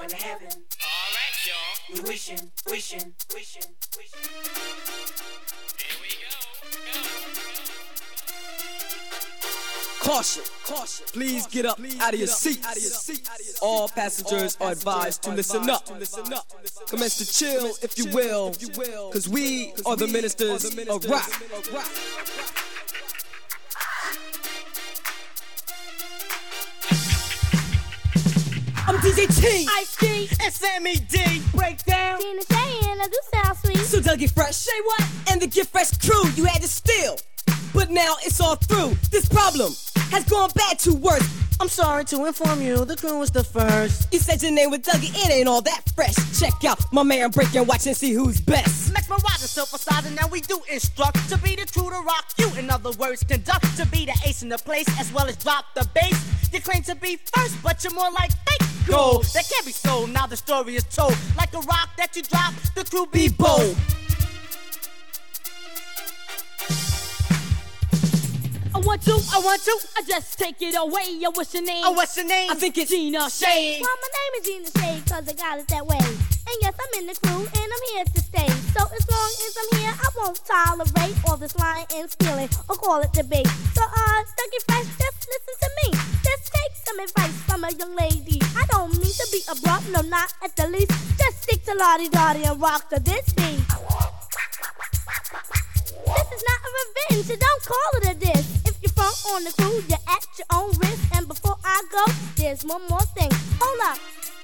to heaven. Alright, y'all. We wishing. Here we go. Caution, please get up out of your seats. All passengers are advised to listen up. Commence to chill, if you will, cause we are the ministers of rock. I'm DJ T, Ice-T, and Sammy D. Breakdown, Tina Shay, and I do sound sweet. So Dougie Fresh, say what? And the Get Fresh crew, you had to steal. But now it's all through. This problem has gone bad to worse. I'm sorry to inform you, the crew was the first. You said your name was Dougie, it ain't all that fresh. Check out my man Break and watch and see who's best. Max Mirage and Silverside, and now we do instruct to be the true to rock you. In other words, conduct to be the ace in the place as well as drop the bass. You claim to be first, but you're more like fake gold. That can't be sold, now the story is told. Like a rock that you drop, the crew be bold. I want to, I just take it away. What's your name? Oh, what's your name? I think it's Gina Shay. Well, my name is Gina Shay, cause I got it that way. And yes, I'm in the crew, and I'm here to stay. So as long as I'm here, I won't tolerate all this lying and stealing, or call it debate. So, Dougie Fresh, just listen to me. Just take some advice from a young lady. I don't mean to be abrupt, no, not at the least. Just stick to Lottie-Dottie and rock to this beat. This is not a revenge, so don't call it a diss. If you're front on the crew, you're at your own risk. And before I go, there's one more thing. Hold up.